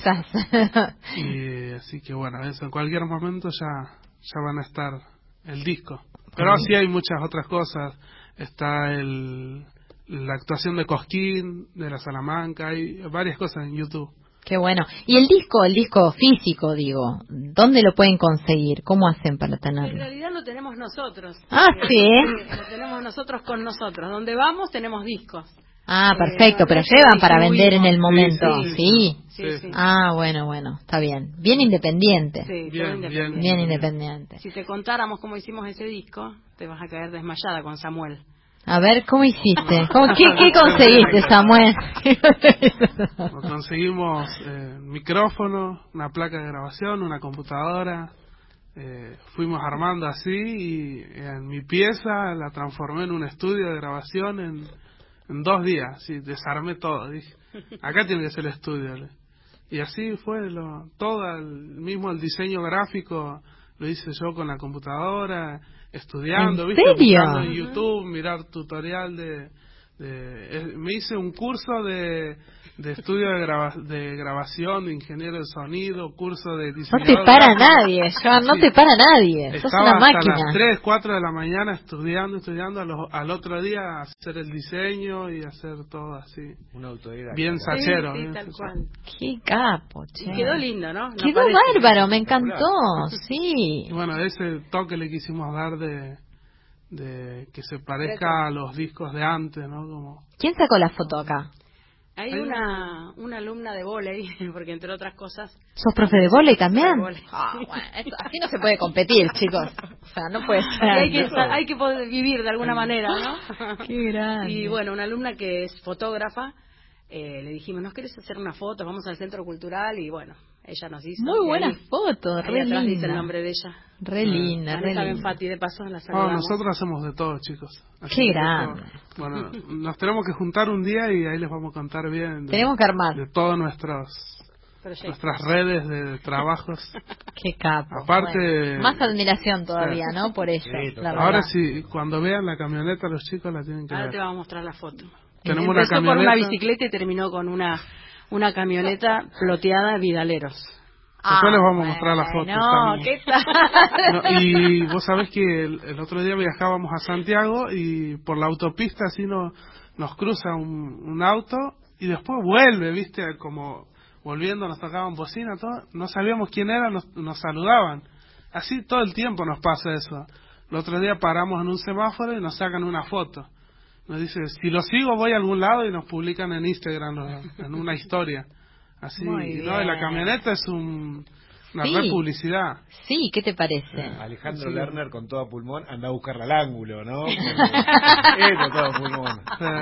Y así que bueno, eso en cualquier momento ya, ya van a estar el disco. Pero así hay muchas otras cosas. Está el, la actuación de Cosquín, de la Salamanca, hay varias cosas en YouTube. Qué bueno. Y el disco, el disco físico, digo, ¿dónde lo pueden conseguir? ¿Cómo hacen para tenerlo? En realidad lo tenemos nosotros. Ah, sí. Sí, lo tenemos nosotros con nosotros. Donde vamos tenemos discos. Ah, perfecto, eh, pero llevan para vender en el momento. Sí, sí. Sí. Sí, sí. Ah, bueno, bueno, está bien. Bien independiente. Sí, bien, independiente. bien, bien independiente. Si te contáramos cómo hicimos ese disco, te vas a caer desmayada con Samuel. A ver, ¿cómo hiciste? ¿Cómo, qué, ¿Qué conseguiste, Samuel? Conseguimos eh, un micrófono, una placa de grabación, una computadora. Eh, fuimos armando así y en mi pieza la transformé en un estudio de grabación en, en dos días. Sí, desarmé todo. Dije, acá tiene que ser el estudio. Y así fue lo, todo, el, mismo el diseño gráfico lo hice yo con la computadora, estudiando, ¿En ¿viste? serio? Buscando en YouTube, mirar tutorial de, de eh, me hice un curso de, de estudio de, graba, de grabación, de ingeniero de sonido, curso de diseñador. No te para gráfico. nadie, Joan, no Sí. te para nadie. Sos Estaba una hasta máquina. las tres, cuatro de la mañana estudiando, estudiando, a los, al otro día hacer el diseño y hacer todo así. Un autodidacta. Bien sachero. Sí, sí, bien tal sachero. cual. Qué capo, che. Y quedó lindo, ¿no? No Quedó parece- bárbaro, me encantó, sí. Y bueno, ese toque le quisimos dar de, de que se parezca a los discos de antes, ¿no? Como ¿Quién sacó la foto acá? Hay una, una alumna de vóley, porque entre otras cosas... ¿Sos profe de vóley también? De vóley. Ah, bueno, esto- así no se puede competir, chicos. O sea, no puede Y ser. hay que, hay que poder vivir de alguna manera, ¿no? Qué grande. Y bueno, una alumna que es fotógrafa, eh, le dijimos, ¿nos querés hacer una foto? Vamos al centro cultural y bueno, ella nos hizo. Muy y buena ahí- foto, ahí re atrás linda. dice el nombre de ella. Re linda, re Vanessa linda. Benfati, de paso la no, saludamos. nosotros hacemos de todo, chicos. Así Qué que grande. esto- bueno, nos tenemos que juntar un día y ahí les vamos a contar bien de, Tenemos que armar. de todas nuestras Proyectos. nuestras redes de trabajos. Qué capo. Aparte, Bueno, más admiración todavía, ¿no? Por ello. Sí, la ahora verdad. sí, cuando vean la camioneta los chicos la tienen que Ahora ver. te vamos a mostrar la foto. Tenemos una Empezó con camioneta. una bicicleta y terminó con una, una camioneta ploteada Vidaleros. Después les vamos a mostrar la foto. No, están- ¿qué tal? No, y vos sabés que el, el otro día viajábamos a Santiago y por la autopista así no, nos cruza un, un auto y después vuelve, viste, como volviendo nos tocaban bocina, todo, no sabíamos quién era, nos, nos saludaban. Así todo el tiempo nos pasa eso. El otro día paramos en un semáforo y nos sacan una foto. Nos dice, si lo sigo voy a algún lado y nos publican en Instagram, lo- en una historia. Así, Muy ¿no? Y la bien. camioneta es un, una Sí. re publicidad. Sí, ¿qué te parece? Alejandro Sí. Lerner con todo pulmón anda a buscarla al ángulo, ¿no? Eso, todo pulmón.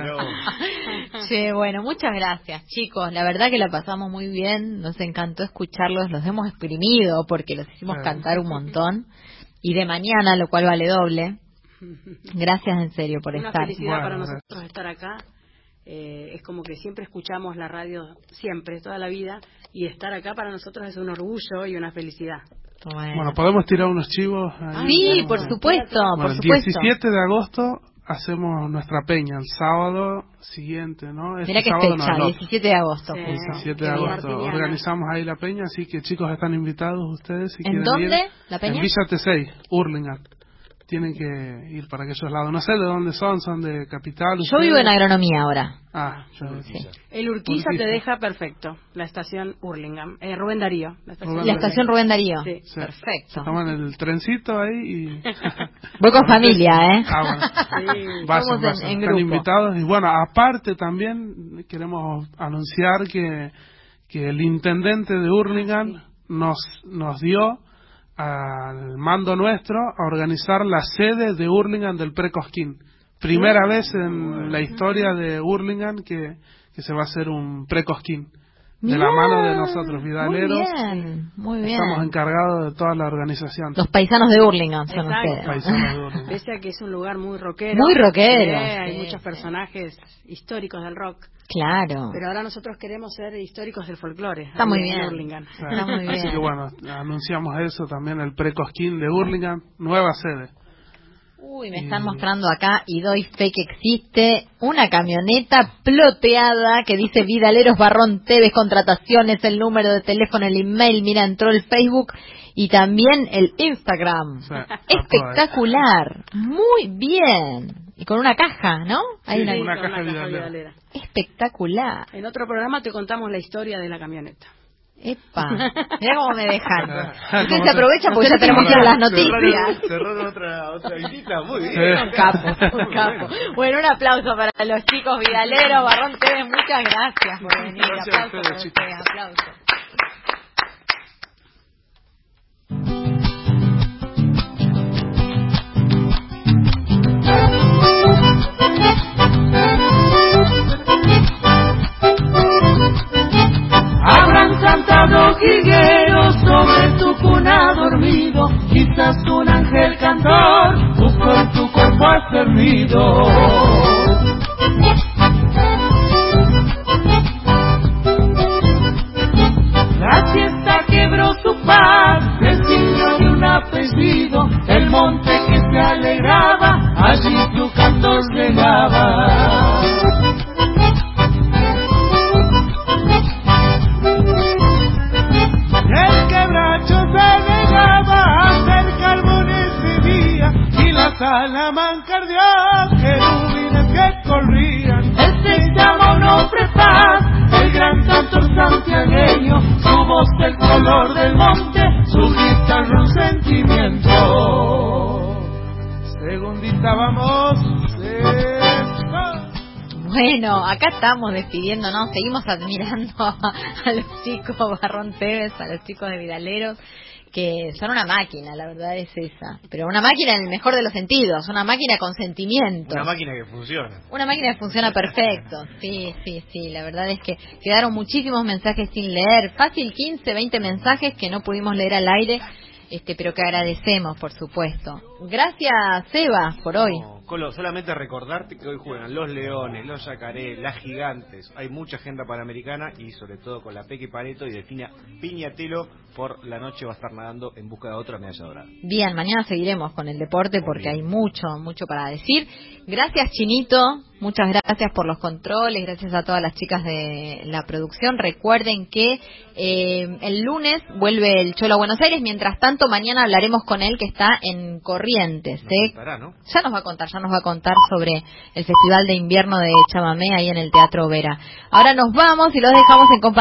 No. Che, bueno, muchas gracias, chicos. La verdad que la pasamos muy bien. Nos encantó escucharlos. Los hemos exprimido porque los hicimos Sí. cantar un montón. Y de mañana, lo cual vale doble. Gracias en serio por Una estar. felicidad para Bueno, nosotros estar acá. Eh, es como que siempre escuchamos la radio, siempre, toda la vida, y estar acá para nosotros es un orgullo y una felicidad. Bueno. Bueno, podemos tirar unos chivos. ahí? Sí, por supuesto, Bueno, por el supuesto. diecisiete de agosto hacemos nuestra peña, el sábado siguiente, ¿no? Este Mirá qué sábado no, fecha, el otro. diecisiete de agosto. Sí. justo. diecisiete de Qué bien. agosto Martiniana. organizamos ahí la peña, así que chicos están invitados ustedes si ¿En quieren dónde ir. la peña? En Villa T seis, Hurlingham. Tienen que ir para aquellos lados. No sé de dónde son, son de Capital. Yo ustedes. vivo en agronomía ahora. Ah, yo Sí. El Urquiza, Urquiza. te deja perfecto, la estación Hurlingham. Eh, Rubén Darío. La estación, Rubén La estación Rubén Darío. Sí. Sí. Perfecto. Toman el trencito ahí y... Voy con familia, ¿eh? Ah, bueno. Sí. Vayan, Vamos en- vayan. en Están grupo. invitados. Y bueno, aparte también queremos anunciar que, que el intendente de Hurlingham nos, nos dio al mando nuestro a organizar la sede de Hurlingham del Pre-Cosquín. primera vez en la historia de Hurlingham que, que se va a hacer un pre-Cosquín. De la mano de nosotros, vidaleros. Muy bien, muy bien. Estamos encargados de toda la organización. Los paisanos de Hurlingham son Exacto. ustedes. Paisanos de Hurlingham. Pese a que es un lugar muy rockero. Muy rockero. Sí, hay sí, muchos personajes históricos del rock. Claro. Pero ahora nosotros queremos ser históricos del folclore. Está muy en bien. Hurlingham. Está muy bien. Así que bueno, anunciamos eso también, el pre-Cosquín de Hurlingham, nueva sede. Uy, me están mostrando acá y doy fe que existe una camioneta ploteada que dice Vidaleros Barrón Tevez, contrataciones, el número de teléfono, el email, mira, entró el Facebook y también el Instagram. Sí, espectacular, muy bien. Y con una caja, ¿no? Hay sí, una, una, una caja, caja vidalera. vidalera. Espectacular. En otro programa te contamos la historia de la camioneta. Epa, mira cómo me dejan. Ustedes se aprovechan porque ya tenemos que ir a las noticias. Cerraron otra, otra visita, muy bien. Un capo, un capo. Bueno, un aplauso para los chicos vidaleros. Barrón Tevez, muchas gracias por venir. Gracias aplauso a ustedes, para chicos. ustedes, aplauso. Habrán cantado jilgueros sobre tu cuna dormido, quizás un ángel cantor buscó en tu cuerpo hacer nido. La fiesta quebró su paz, el signo de un apellido, el monte que se alegraba, allí tu canto llegaba. El quebracho se negaba a hacer carbón ese día y la salamanca ardió, querubines que corrían. Este llama un hombre paz, el gran cantor santiagueño, su voz el color del monte, su guitarra un sentimiento. Segundita vamos, sexta. Bueno, acá estamos despidiéndonos, seguimos admirando a, a los chicos Barrón Tevez, a los chicos de Vidaleros, que son una máquina, la verdad es esa. Pero una máquina en el mejor de los sentidos, una máquina con sentimiento. Una máquina que funciona. Una máquina que funciona perfecto, sí, sí, sí, la verdad es que quedaron muchísimos mensajes sin leer, fácil quince, veinte mensajes que no pudimos leer al aire, este, pero que agradecemos, por supuesto. Gracias, Seba, por hoy. No, Colo, solamente recordarte que hoy juegan los Leones, los Yacaré, las Gigantes. Hay mucha agenda panamericana y sobre todo con la Peque Pareto y Delfina Piñatelo. Por la noche va a estar nadando en busca de otra medalla dorada. Bien, mañana seguiremos con el deporte porque hay mucho, mucho para decir. Gracias, Chinito. Muchas gracias por los controles, gracias a todas las chicas de la producción. Recuerden que eh, el lunes vuelve el Cholo a Buenos Aires. Mientras tanto, mañana hablaremos con él que está en Corrientes. Nos ¿eh? contará, ¿no? Ya nos va a contar, ya nos va a contar sobre el Festival de Invierno de Chamamé ahí en el Teatro Vera. Ahora nos vamos y los dejamos en compañía